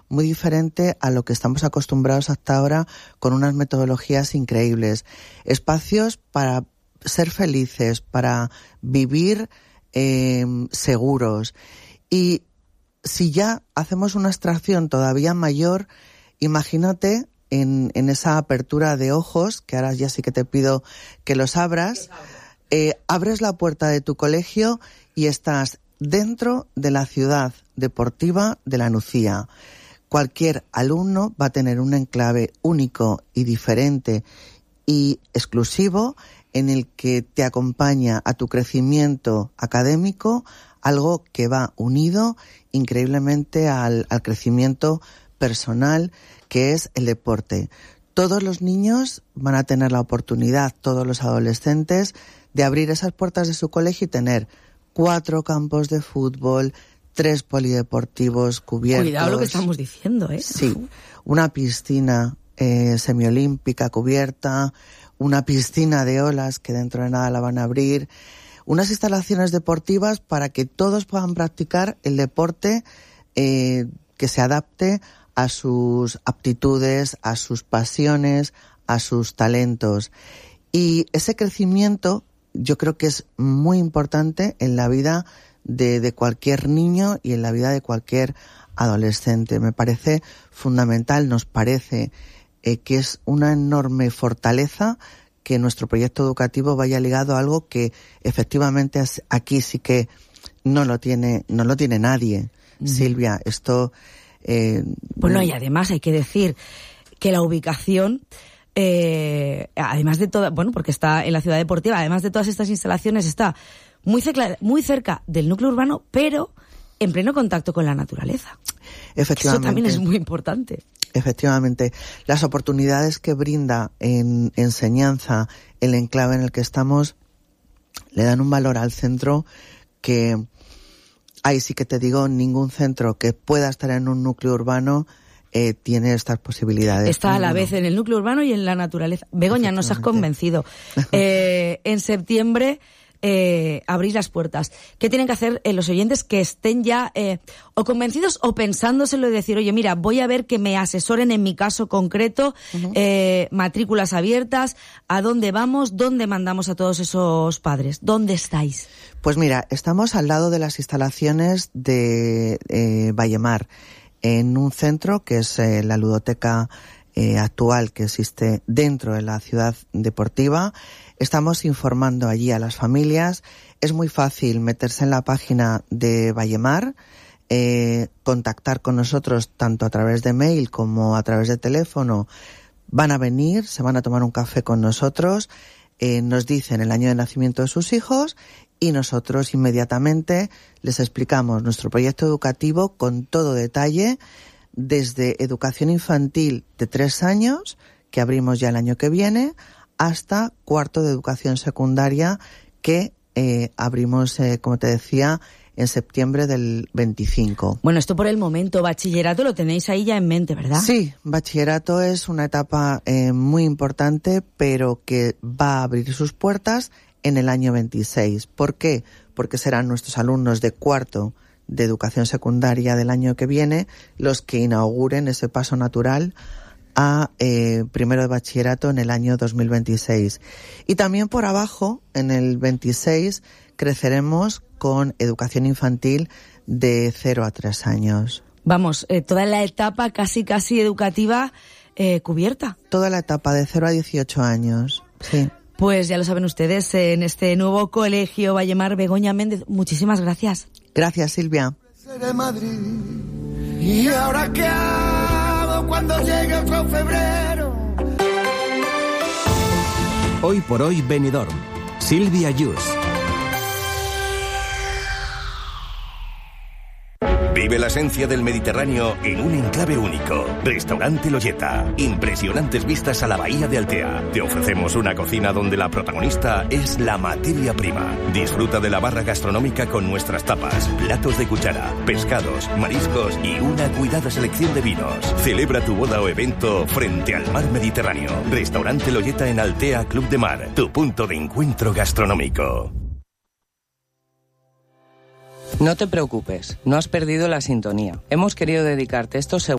muy diferente a lo que estamos acostumbrados hasta ahora, con unas metodologías increíbles. Espacios para ser felices, para vivir seguros. Y si ya hacemos una abstracción todavía mayor, imagínate en esa apertura de ojos, que ahora ya sí que te pido que los abras, abres la puerta de tu colegio y estás dentro de la ciudad deportiva de La Nucía. Cualquier alumno va a tener un enclave único y diferente y exclusivo en el que te acompaña a tu crecimiento académico, algo que va unido increíblemente al crecimiento personal, que es el deporte. Todos los niños van a tener la oportunidad, todos los adolescentes, de abrir esas puertas de su colegio y tener 4 campos de fútbol, 3 polideportivos cubiertos. Cuidado lo que estamos diciendo, ¿eh? Sí, una piscina semiolímpica cubierta, una piscina de olas que dentro de nada la van a abrir, unas instalaciones deportivas para que todos puedan practicar el deporte que se adapte a sus aptitudes, a sus pasiones, a sus talentos. Y ese crecimiento yo creo que es muy importante en la vida de cualquier niño y en la vida de cualquier adolescente. Me parece fundamental, nos parece que es una enorme fortaleza que nuestro proyecto educativo vaya ligado a algo que efectivamente aquí sí que no lo tiene nadie. Silvia, esto... Bueno, y además hay que decir que la ubicación, además de toda, bueno, porque está en la ciudad deportiva, además de todas estas instalaciones, está muy cerca del núcleo urbano, pero en pleno contacto con la naturaleza. Efectivamente. Eso también es muy importante. Efectivamente. Las oportunidades que brinda en enseñanza el enclave en el que estamos le dan un valor al centro que, ahí sí que te digo, ningún centro que pueda estar en un núcleo urbano tiene estas posibilidades. Está a la vez en el núcleo urbano y en la naturaleza. Begoña, nos has convencido. En septiembre abrís las puertas. ¿Qué tienen que hacer los oyentes que estén ya o convencidos o pensándoselo y decir, oye, mira, voy a ver que me asesoren en mi caso concreto, matrículas abiertas, a dónde vamos, dónde mandamos a todos esos padres? ¿Dónde estáis? Pues mira, estamos al lado de las instalaciones de Vallemar, en un centro que es la ludoteca actual que existe dentro de la ciudad deportiva. Estamos informando allí a las familias. Es muy fácil meterse en la página de Vallemar, contactar con nosotros tanto a través de mail como a través de teléfono. Van a venir, se van a tomar un café con nosotros, nos dicen el año de nacimiento de sus hijos y nosotros inmediatamente les explicamos nuestro proyecto educativo con todo detalle, desde educación infantil de 3 años, que abrimos ya el año que viene, hasta cuarto de educación secundaria, que abrimos, como te decía, en septiembre del 25. Bueno, esto por el momento, bachillerato lo tenéis ahí ya en mente, ¿verdad? Sí, bachillerato es una etapa muy importante, pero que va a abrir sus puertas en el año 26. ¿Por qué? Porque serán nuestros alumnos de cuarto de educación secundaria del año que viene los que inauguren ese paso natural a primero de bachillerato en el año 2026. Y también por abajo, en el 26, creceremos con educación infantil de 0 a 3 años. Vamos, toda la etapa casi educativa cubierta. Toda la etapa de 0 a 18 años, sí. Pues ya lo saben ustedes, en este nuevo colegio Vallemar. Begoña Méndez, muchísimas gracias. Gracias, Silvia. De Madrid. ¿Y ahora qué hago cuando llegue otro febrero? Hoy por hoy Benidorm. Silvia Yus. Vive la esencia del Mediterráneo en un enclave único. Restaurante Loyeta. Impresionantes vistas a la bahía de Altea. Te ofrecemos una cocina donde la protagonista es la materia prima. Disfruta de la barra gastronómica con nuestras tapas, platos de cuchara, pescados, mariscos y una cuidada selección de vinos. Celebra tu boda o evento frente al mar Mediterráneo. Restaurante Loyeta en Altea Club de Mar. Tu punto de encuentro gastronómico. No te preocupes, no has perdido la sintonía. Hemos querido dedicarte estos segundos